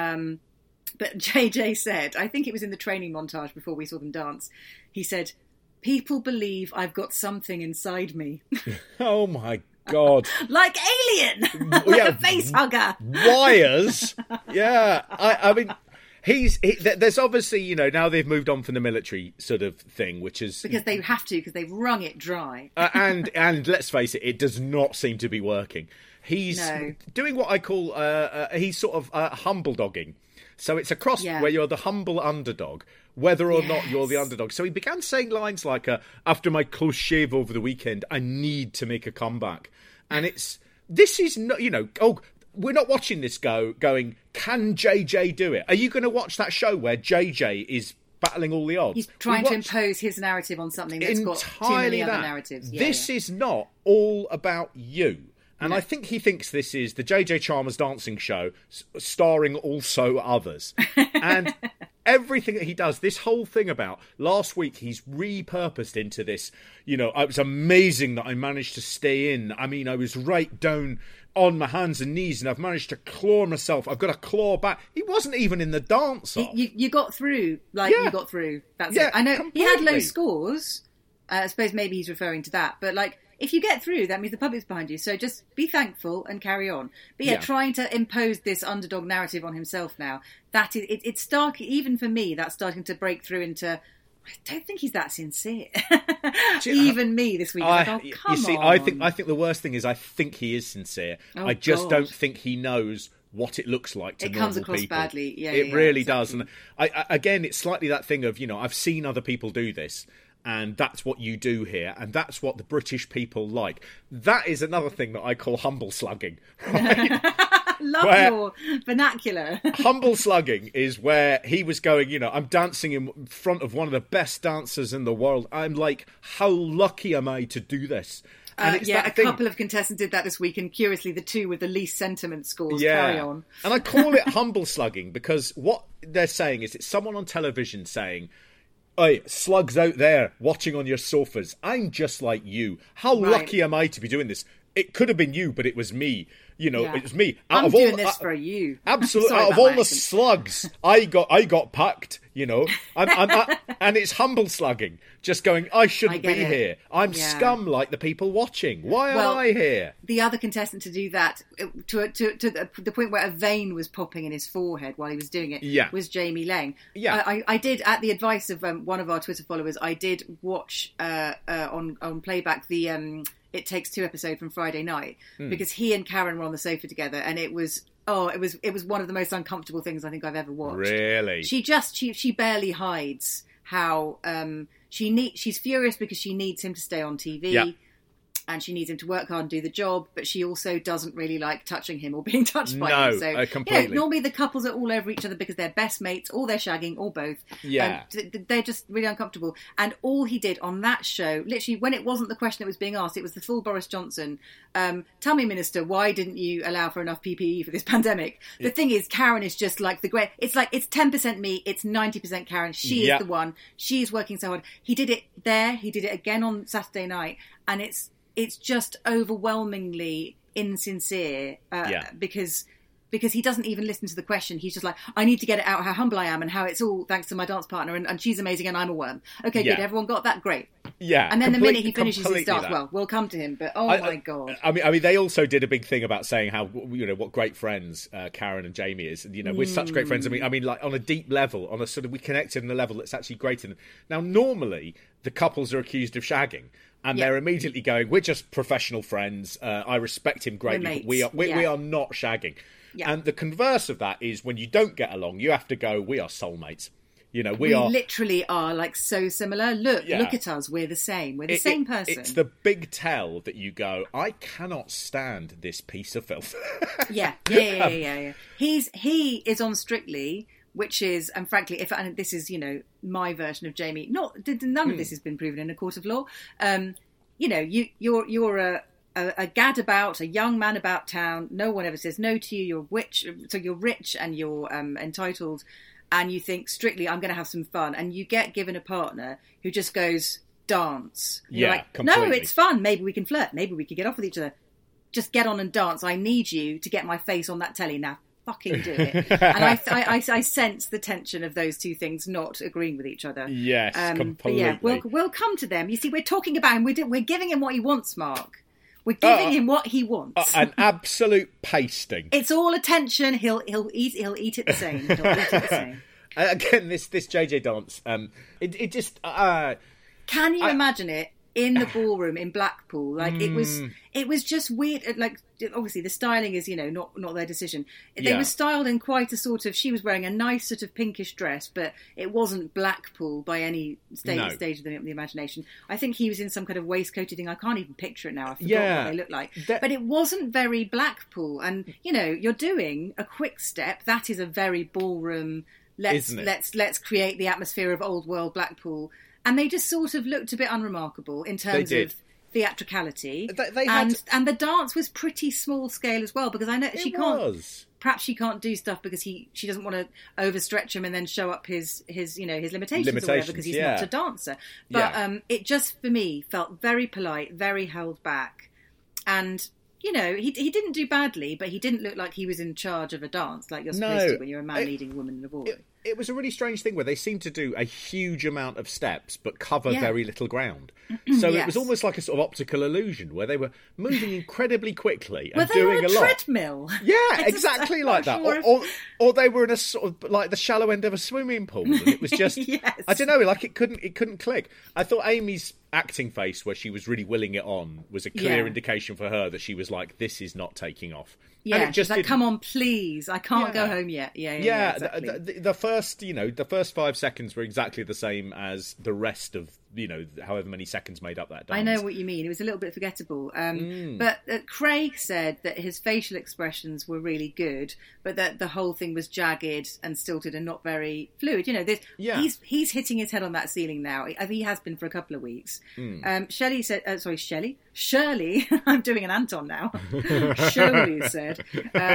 Speaker 4: But JJ said, I think it was in the training montage before we saw them dance, he said, "People believe I've got something inside me."
Speaker 3: Oh my God.
Speaker 4: Like Alien! Like a face hugger!
Speaker 3: Wires? Yeah. I mean, there's obviously, you know, now they've moved on from the military sort of thing, which is...
Speaker 4: Because they have to, because they've wrung it dry.
Speaker 3: and let's face it does not seem to be working. He's doing what I call, he's sort of humble dogging. So it's a cross where you're the humble underdog, whether or not you're the underdog. So he began saying lines like, after my close shave over the weekend, I need to make a comeback. And this is not, you know, we're not watching this going, can JJ do it? Are you going to watch that show where JJ is battling all the odds?
Speaker 4: He's trying to impose his narrative on something that's got too many other narratives.
Speaker 3: This is not all about you. And I think he thinks this is the JJ Chalmers dancing show starring also others. And everything that he does, this whole thing about last week, he's repurposed into this, you know, it was amazing that I managed to stay in. I mean, I was right down on my hands and knees and I've managed to claw myself. I've got to claw back. He wasn't even in the dance off.
Speaker 4: You got through. You got through. That's it. I know
Speaker 3: completely.
Speaker 4: He had low scores. I suppose maybe he's referring to that. But, like, if you get through, that means the public's behind you. So just be thankful and carry on. But trying to impose this underdog narrative on himself now, that is, it's stark. Even for me, that's starting to break through into, I don't think he's that sincere. Even me this week. Come on.
Speaker 3: I think the worst thing is I think he is sincere. I just don't think he knows what it looks like to normal people.
Speaker 4: It comes across badly.
Speaker 3: It really does. And again, it's slightly that thing of, you know, I've seen other people do this. And that's what you do here, and that's what the British people like. That is another thing that I call humble slugging. Right?
Speaker 4: Love your vernacular.
Speaker 3: Humble slugging is where he was going, you know, I'm dancing in front of one of the best dancers in the world. I'm like, how lucky am I to do this? And it's
Speaker 4: a couple of contestants did that this week, and curiously, the two with the least sentiment scores carry on.
Speaker 3: And I call it humble slugging because what they're saying is it's someone on television saying, "Hey, slugs out there watching on your sofas. I'm just like you. How lucky am I to be doing this? It could have been you, but it was me. You know, it was me.
Speaker 4: I'm doing this for you.
Speaker 3: Absolutely. Out of all the slugs, I got packed. You know, and it's humble slugging. Just going, I shouldn't be here. I'm scum like the people watching. Why am I here?
Speaker 4: The other contestant to do that to the point where a vein was popping in his forehead while he was doing it was Jamie Lang.
Speaker 3: Yeah,
Speaker 4: I did, at the advice of one of our Twitter followers, I did watch on playback the It Takes Two episode from Friday night because he and Karen were on the sofa together, and it was Oh, it was one of the most uncomfortable things I think I've ever watched.
Speaker 3: Really?
Speaker 4: She barely hides how she's furious because she needs him to stay on TV.
Speaker 3: Yeah.
Speaker 4: And she needs him to work hard and do the job, but she also doesn't really like touching him or being touched by him. So,
Speaker 3: completely.
Speaker 4: Normally the couples are all over each other because they're best mates, or they're shagging, or both.
Speaker 3: Yeah.
Speaker 4: They're just really uncomfortable. And all he did on that show, literally, when it wasn't the question that was being asked, it was the full Boris Johnson. Tell me, Minister, why didn't you allow for enough PPE for this pandemic? The thing is, Karen is just like the great... It's like, it's 10% me, it's 90% Karen. She is the one. She's working so hard. He did it there. He did it again on Saturday night. And it's just overwhelmingly insincere because he doesn't even listen to the question. He's just like, I need to get it out how humble I am and how it's all thanks to my dance partner and she's amazing and I'm a worm. Okay, good. Everyone got that? Great.
Speaker 3: Yeah.
Speaker 4: And then the minute he finishes his dance, well, we'll come to him. But my God.
Speaker 3: I mean, they also did a big thing about saying how, what great friends Karen and Jamie is. We're such great friends. I mean, like on a deep level, on a sort of, we connected on a level that's actually greater than... Now, normally the couples are accused of shagging. And they're immediately going, we're just professional friends. I respect him greatly. But we are not shagging. Yeah. And the converse of that is when you don't get along, you have to go, we are soulmates. We
Speaker 4: literally are like so similar. Look at us. We're the same. We're the same person.
Speaker 3: It's the big tell that you go, I cannot stand this piece of filth.
Speaker 4: Yeah. He is on Strictly, which is, and frankly, and this is, my version of Jamie. None of this has been proven in a court of law. You're a gadabout, a young man about town. No one ever says no to you. You're rich and you're entitled, and you think, Strictly, I'm going to have some fun, and you get given a partner who just goes, dance. And you're like,
Speaker 3: completely.
Speaker 4: No, it's fun. Maybe we can flirt. Maybe we could get off with each other. Just get on and dance. I need you to get my face on that telly now. Fucking do it. And I sense the tension of those two things not agreeing with each other.
Speaker 3: Yes, completely.
Speaker 4: But we'll come to them. You see, we're talking about him. We're giving him what he wants, Mark. We're giving him what he wants.
Speaker 3: An absolute pasting.
Speaker 4: It's all attention. He'll eat it the same. He'll eat it the same.
Speaker 3: Again, this JJ dance. It just.
Speaker 4: Can you imagine it? In the ballroom in Blackpool, like it was just weird. Like obviously the styling is not their decision. They were styled in quite a sort of. She was wearing a nice sort of pinkish dress, but it wasn't Blackpool by any stage of the imagination. I think he was in some kind of waistcoated thing. I can't even picture it now. I forgot what they looked like. But it wasn't very Blackpool. And you're doing a quick step. That is a very ballroom. Let's create the atmosphere of old world Blackpool. And they just sort of looked a bit unremarkable in terms of theatricality. And the dance was pretty small scale as well, because I know perhaps she can't do stuff because she doesn't want to overstretch him and then show up his limitations or whatever, because he's not a dancer. But it just, for me, felt very polite, very held back. And, he didn't do badly, but he didn't look like he was in charge of a dance like you're supposed to when you're a man leading a woman in a ballroom.
Speaker 3: It was a really strange thing where they seemed to do a huge amount of steps but cover very little ground. So it was almost like a sort of optical illusion where they were moving incredibly quickly and doing a lot.
Speaker 4: Treadmill.
Speaker 3: Yeah, exactly like that. Or they were in a sort of like the shallow end of a swimming pool, and it was just I don't know, like it couldn't click. I thought Amy's acting face where she was really willing it on was a clear indication for her that she was like, this is not taking off.
Speaker 4: Yeah,
Speaker 3: and it just
Speaker 4: like, come on, please, I can't go home yet. Yeah, exactly.
Speaker 3: The first 5 seconds were exactly the same as the rest of however many seconds made up that dance.
Speaker 4: I know what you mean. It was a little bit forgettable. But Craig said that his facial expressions were really good, but that the whole thing was jagged and stilted and not very fluid. He's hitting his head on that ceiling now. I think he has been for a couple of weeks. Shirley, I'm doing an Anton now. Shirley said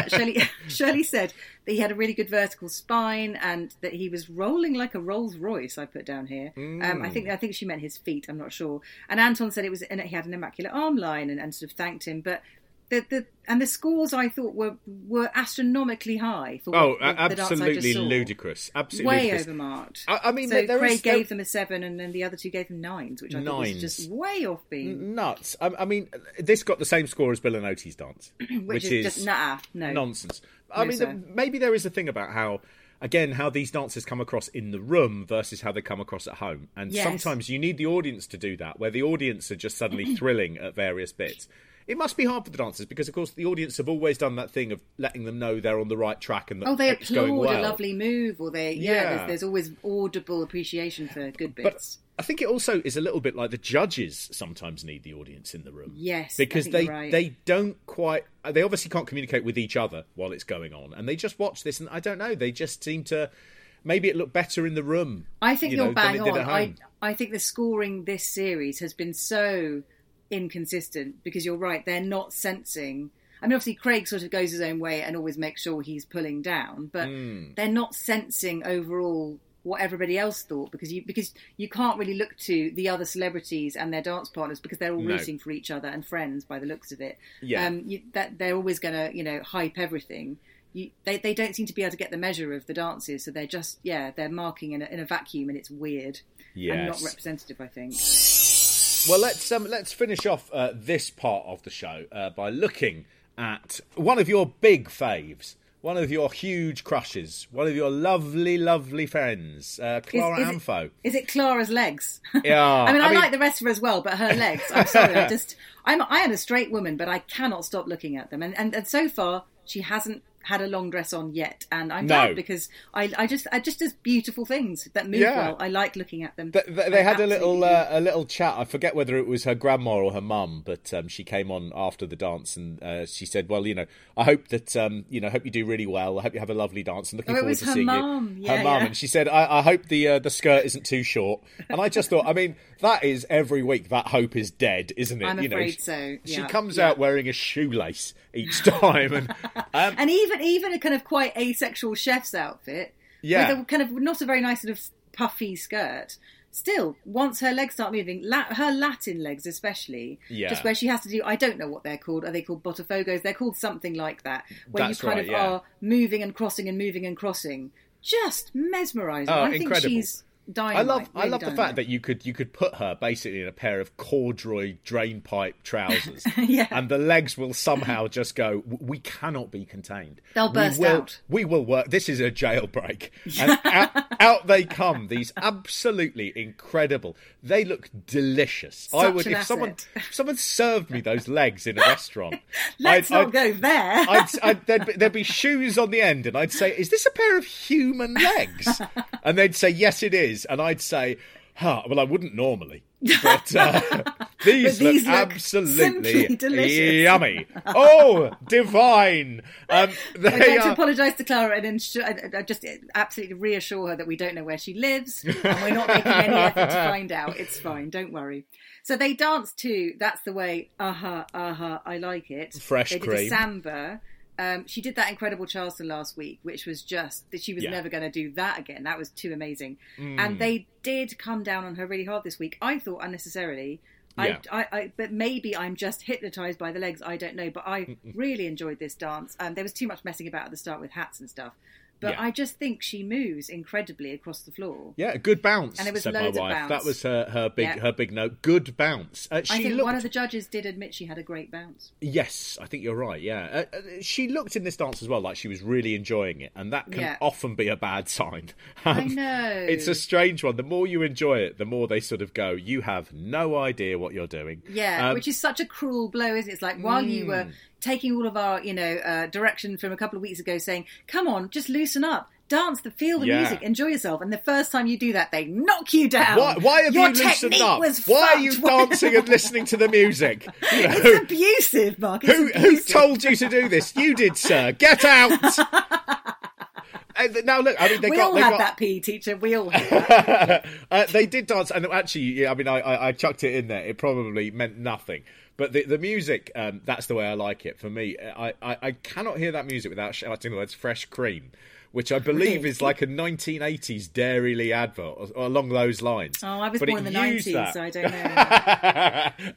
Speaker 4: that he had a really good vertical spine and that he was rolling like a Rolls Royce. I put down here. I think she meant his feet. I'm not sure. And Anton said he had an immaculate arm line and sort of thanked him. But the scores I thought were astronomically high for the dance I just saw.
Speaker 3: Ludicrous. Absolutely
Speaker 4: way
Speaker 3: ludicrous.
Speaker 4: overmarked.
Speaker 3: I mean,
Speaker 4: so Craig gave them a 7, and then the other two gave them 9s, which I thought was just way off being
Speaker 3: nuts. I mean, this got the same score as Bill and Otie's dance,
Speaker 4: which is just
Speaker 3: nonsense. Maybe there is a thing about how these dances come across in the room versus how they come across at home. And sometimes you need the audience to do that, where the audience are just suddenly thrilling at various bits. it must be hard for the dancers because, of course, the audience have always done that thing of letting them know they're on the right track and that
Speaker 4: they
Speaker 3: it's going
Speaker 4: applaud
Speaker 3: well.
Speaker 4: a lovely move, or there's always audible appreciation for good bits.
Speaker 3: But I think it also is a little bit like the judges sometimes need the audience in the room.
Speaker 4: Yes,
Speaker 3: because
Speaker 4: I think you're right.
Speaker 3: they don't quite. They obviously can't communicate with each other while it's going on, and they just watch this, and I don't know. They just seem to. Maybe it looked better in the room.
Speaker 4: I think you're bang
Speaker 3: than it did at
Speaker 4: on.
Speaker 3: home.
Speaker 4: I think the scoring this series has been so inconsistent because you're right. They're not sensing. I mean, obviously, Craig sort of goes his own way and always makes sure he's pulling down, but they're not sensing overall what everybody else thought because you can't really look to the other celebrities and their dance partners because they're all rooting for each other and friends by the looks of it.
Speaker 3: Yeah.
Speaker 4: That they're always going to hype everything. They don't seem to be able to get the measure of the dances, so they're just they're marking in a vacuum, and it's weird and not representative, I think.
Speaker 3: Well, let's finish off this part of the show by looking at one of your big faves, one of your huge crushes, one of your lovely, lovely friends, Clara Amfo.
Speaker 4: Is it Clara's legs?
Speaker 3: Yeah,
Speaker 4: I mean, I like the rest of her as well, but her legs. I'm sorry, I am a straight woman, but I cannot stop looking at them, and so far she hasn't had a long dress on yet, and I'm glad because I just does beautiful things that move well. I like looking at them.
Speaker 3: They had a little chat. I forget whether it was her grandma or her mum, but she came on after the dance and she said, "Well, I hope that hope you do really well. I hope you have a lovely dance and looking forward to seeing you." Her mum, and she said, "I hope the skirt isn't too short." And I just thought, I mean, that is every week. That hope is dead, isn't it?
Speaker 4: I'm afraid so.
Speaker 3: She comes out wearing a shoelace each time,
Speaker 4: and even a kind of quite asexual chef's outfit, with a kind of not a very nice sort of puffy skirt. Still, once her legs start moving, her Latin legs especially, just where she has to do, I don't know what they're called. Are they called botafogos? They're called something like that, where
Speaker 3: That's
Speaker 4: you kind of are moving and crossing and moving and crossing. Just mesmerising. I think she's dynamite.
Speaker 3: I love the fact that you could put her basically in a pair of corduroy drain pipe trousers, and the legs will somehow just go. We cannot be contained.
Speaker 4: They'll burst out.
Speaker 3: We will work. This is a jailbreak, and out they come. These absolutely incredible. They look delicious.
Speaker 4: Such
Speaker 3: I would
Speaker 4: an
Speaker 3: if
Speaker 4: asset.
Speaker 3: someone served me those legs in a restaurant.
Speaker 4: Let's not go there.
Speaker 3: There'd be shoes on the end, and I'd say, "Is this a pair of human legs?" And they'd say, "Yes, it is." And I'd say, well, I wouldn't normally, but these look absolutely
Speaker 4: delicious.
Speaker 3: Yummy. Oh, divine.
Speaker 4: I'd like to apologise to Clara and just absolutely reassure her that we don't know where she lives and we're not making any effort to find out. It's fine, don't worry. So they dance to That's the Way, I Like It.
Speaker 3: Fresh
Speaker 4: They
Speaker 3: cream.
Speaker 4: did a samba. She did that Incredible Charleston last week, which was just that she was never going to do that again. That was too amazing. And they did come down on her really hard this week. I thought unnecessarily. But maybe I'm just hypnotised by the legs. I don't know. But I really enjoyed this dance. There was too much messing about at the start with hats and stuff. But I just think she moves incredibly across the floor.
Speaker 3: Yeah, a good bounce,
Speaker 4: and it was
Speaker 3: said
Speaker 4: loads
Speaker 3: my wife.
Speaker 4: of bounce.
Speaker 3: That was her big note. Good bounce.
Speaker 4: I think one of the judges did admit she had a great bounce.
Speaker 3: Yes, I think you're right, yeah. She looked in this dance as well like she was really enjoying it, and that can often be a bad sign.
Speaker 4: I know.
Speaker 3: It's a strange one. The more you enjoy it, the more they sort of go, you have no idea what you're doing.
Speaker 4: Yeah, which is such a cruel blow, isn't it? It's like while you were taking all of our, direction from a couple of weeks ago saying, come on, just loosen up. Dance, feel the music, enjoy yourself. And the first time you do that, they knock you down.
Speaker 3: Why have you loosened up? Why are you dancing and listening to the music?
Speaker 4: It's abusive, Mark.
Speaker 3: Who told you to do this? You did, sir. Get out! Now look, I mean,
Speaker 4: we all had that PE teacher. We all had that.
Speaker 3: They did dance, and actually, I mean, I chucked it in there. It probably meant nothing. But the music, That's the Way I Like It. For me, I cannot hear that music without shouting the words "fresh cream," which I believe is like a 1980s Dairy advert or along those lines.
Speaker 4: Oh, I was born in the 90s, so I don't know.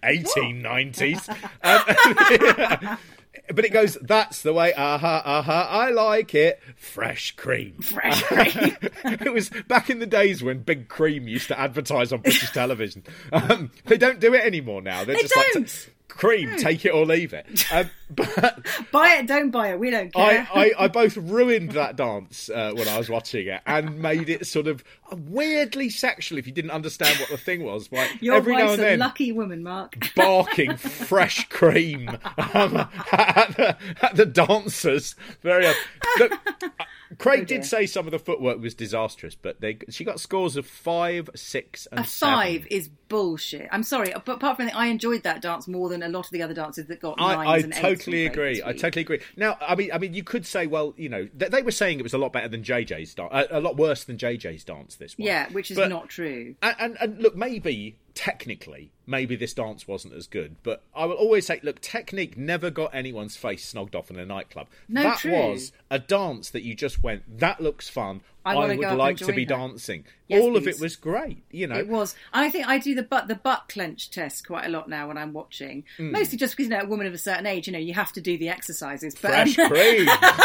Speaker 3: 1890s. But it goes, that's the way, I like it. Fresh cream.
Speaker 4: Fresh cream.
Speaker 3: It was back in the days when Big Cream used to advertise on British television. They don't do it anymore now. They're just like, cream, take it or leave it.
Speaker 4: Buy it, don't buy it. We don't care.
Speaker 3: I both ruined that dance when I was watching it and made it sort of weirdly sexual if you didn't understand what the thing was. Like,
Speaker 4: Your
Speaker 3: every now
Speaker 4: wife's
Speaker 3: and
Speaker 4: a
Speaker 3: then,
Speaker 4: lucky woman, Mark.
Speaker 3: barking fresh cream at the dancers. Look, Craig did say some of the footwork was disastrous, but she got scores of 5, 6, and 7.
Speaker 4: 5 is bullshit. I'm sorry, but apart from that, I enjoyed that dance more than a lot of the other dances that got 9s and 8s.
Speaker 3: I totally agree. Now, I mean, you could say, well, you know, they were saying it was a lot better than JJ's dance, a lot worse than JJ's dance. This one,
Speaker 4: yeah, which is not true.
Speaker 3: And look, maybe technically, maybe this dance wasn't as good, but I will always say, look, technique never got anyone's face snogged off in a nightclub. That was a dance that you just went, that looks fun. I would like to be dancing.
Speaker 4: Yes,
Speaker 3: all
Speaker 4: please.
Speaker 3: of it was great, you know.
Speaker 4: It was. And I think I do the butt clench test quite a lot now when I'm watching. Mostly just because, you know, a woman of a certain age, you know, you have to do the exercises. But,
Speaker 3: fresh cream.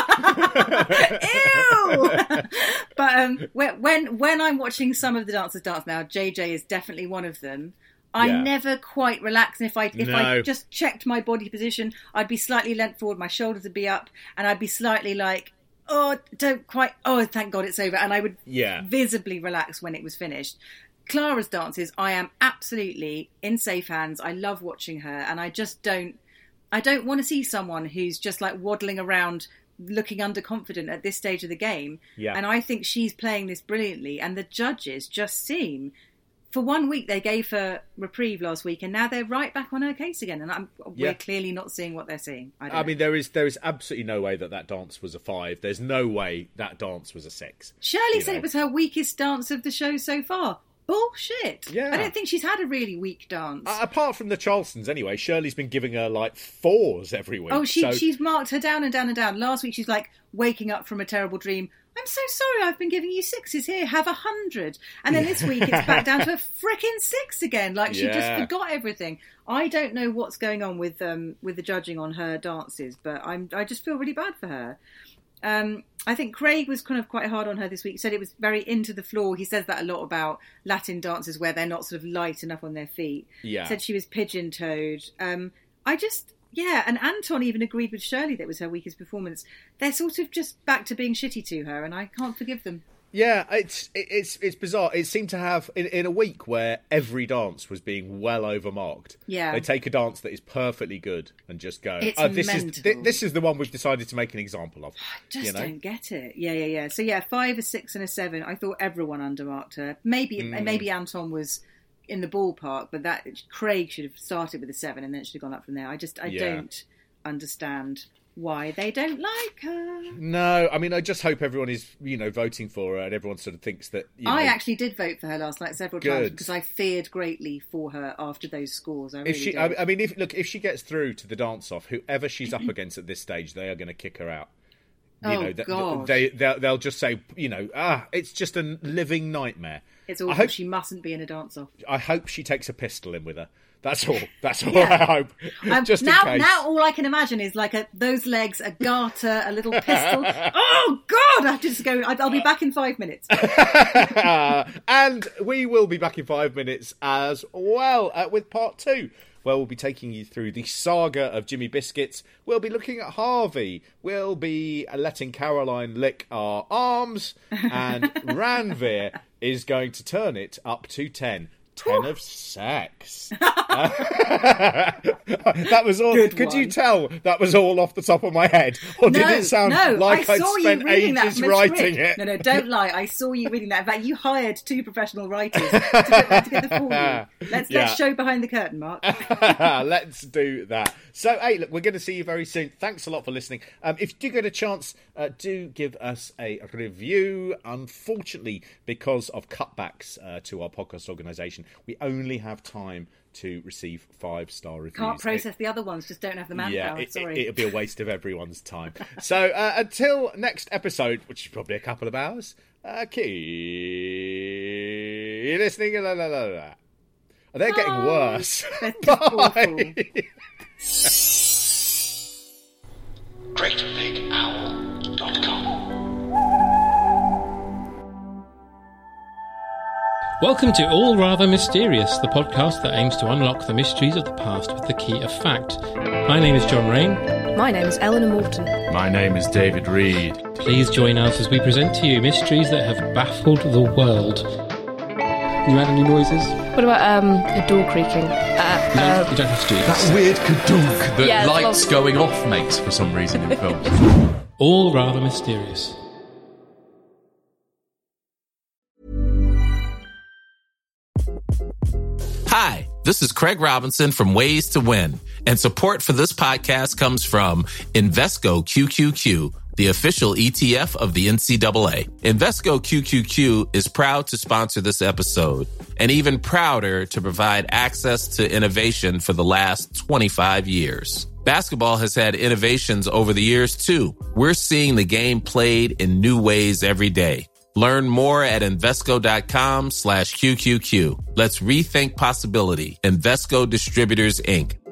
Speaker 4: Ew! But when I'm watching some of the dancers dance now, JJ is definitely one of them. I never quite relax. And if I just checked my body position, I'd be slightly leant forward, my shoulders would be up, and I'd be slightly like, thank God it's over. And I would visibly relax when it was finished. Clara's dances, I am absolutely in safe hands. I love watching her, and I don't want to see someone who's just like waddling around looking underconfident at this stage of the game. Yeah. And I think she's playing this brilliantly, and the judges just seem... For 1 week, they gave her reprieve last week, and now they're right back on her case again. And we're clearly not seeing what they're seeing. I mean,
Speaker 3: there is absolutely no way that dance was a 5. There's no way that dance was a 6.
Speaker 4: Shirley said it was her weakest dance of the show so far. Bullshit. Yeah. I don't think she's had a really weak dance.
Speaker 3: Apart from the Charlestons, anyway, Shirley's been giving her, like, 4s every week.
Speaker 4: Oh, she's marked her down and down and down. Last week, she's like, waking up from a terrible dream. I'm so sorry, I've been giving you 6s here, have 100. And then this week it's back down to a frickin' 6 again, like she just forgot everything. I don't know what's going on with the judging on her dances, but I just feel really bad for her. I think Craig was kind of quite hard on her this week. He said it was very into the floor. He says that a lot about Latin dances where they're not sort of light enough on their feet. Yeah. He said she was pigeon-toed. And Anton even agreed with Shirley that it was her weakest performance. They're sort of just back to being shitty to her, and I can't forgive them.
Speaker 3: Yeah, it's bizarre. It seemed to have, in a week where every dance was being well overmarked, they take a dance that is perfectly good and just go, this is the one we've decided to make an example of.
Speaker 4: I just don't get it. Yeah. So 5, a 6 and a 7. I thought everyone undermarked her. Maybe Anton was in the ballpark, but that Craig should have started with a 7 and then it should have gone up from there. I don't understand why they don't like her.
Speaker 3: No, I mean, I just hope everyone is, voting for her, and everyone sort of thinks that...
Speaker 4: I actually did vote for her last night several times because I feared greatly for her after those scores. If she gets through to the dance-off, whoever she's up against at this stage, they are going to kick her out. God.
Speaker 3: They'll just say, it's just a living nightmare.
Speaker 4: It's awful. She mustn't be in a dance-off.
Speaker 3: I hope she takes a pistol in with her. That's all. I hope. Just in case.
Speaker 4: Now all I can imagine is like those legs, a garter, a little pistol. Oh God! I have to just go. I'll be back in 5 minutes.
Speaker 3: And we will be back in 5 minutes as well with part 2. Where we'll be taking you through the saga of Jimmy Biscuits. We'll be looking at Harvey. We'll be letting Caroline lick our arms. And Ranveer is going to turn it up to 10. 10 of sex. That was all. Could you tell that was all off the top of my head? Or did it sound like I'd spent ages writing it?
Speaker 4: No, don't lie. I saw you reading that. In fact, you hired 2 professional writers to put that together for you. Let's show behind the curtain, Mark.
Speaker 3: Let's do that. So, hey, look, we're going to see you very soon. Thanks a lot for listening. If you do get a chance, do give us a review. Unfortunately, because of cutbacks to our podcast organisation, we only have time to receive 5-star reviews.
Speaker 4: Can't process the other ones, just don't have the manpower. Sorry.
Speaker 3: It'll be a waste of everyone's time. So until next episode, which is probably a couple of hours, keep listening. They're getting worse. Bye.
Speaker 2: GreatBigOwl.com.
Speaker 9: Welcome to All Rather Mysterious, the podcast that aims to unlock the mysteries of the past with the key of fact. My name is John Rain.
Speaker 13: My name is Eleanor Morton.
Speaker 14: My name is David Reed.
Speaker 9: Please join us as we present to you mysteries that have baffled the world. You had any noises?
Speaker 13: What about a door creaking?
Speaker 9: You don't have to do this.
Speaker 14: That weird kadunk that lights going off makes for some reason in films.
Speaker 9: All rather mysterious.
Speaker 15: Hi, this is Craig Robinson from Ways to Win, and support for this podcast comes from Invesco QQQ, the official ETF of the NCAA. Invesco QQQ is proud to sponsor this episode, and even prouder to provide access to innovation for the last 25 years. Basketball has had innovations over the years, too. We're seeing the game played in new ways every day. Learn more at Invesco.com/QQQ. Let's rethink possibility. Invesco Distributors, Inc.